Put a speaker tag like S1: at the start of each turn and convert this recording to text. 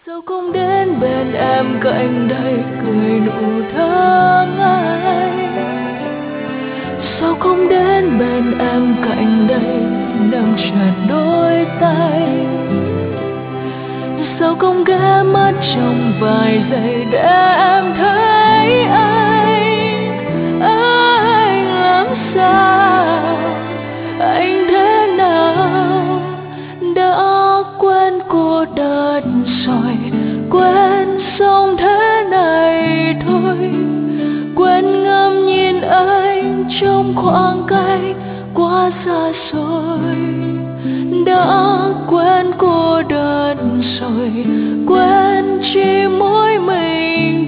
S1: Sao không đến bên em cạnh đây cười nụ tháng ngày? Sao không đến bên em cạnh đây nắm chặt đôi tay? Sao không ghé mắt trong vài giây để em thấy anh làm sao, anh thế nào? Đã quên cô đơn rồi, quên xong thế này thôi, quên ngắm nhìn anh trong khoảng cách quá xa xôi. Đã quên cô đơn rồi, quên chỉ mỗi mình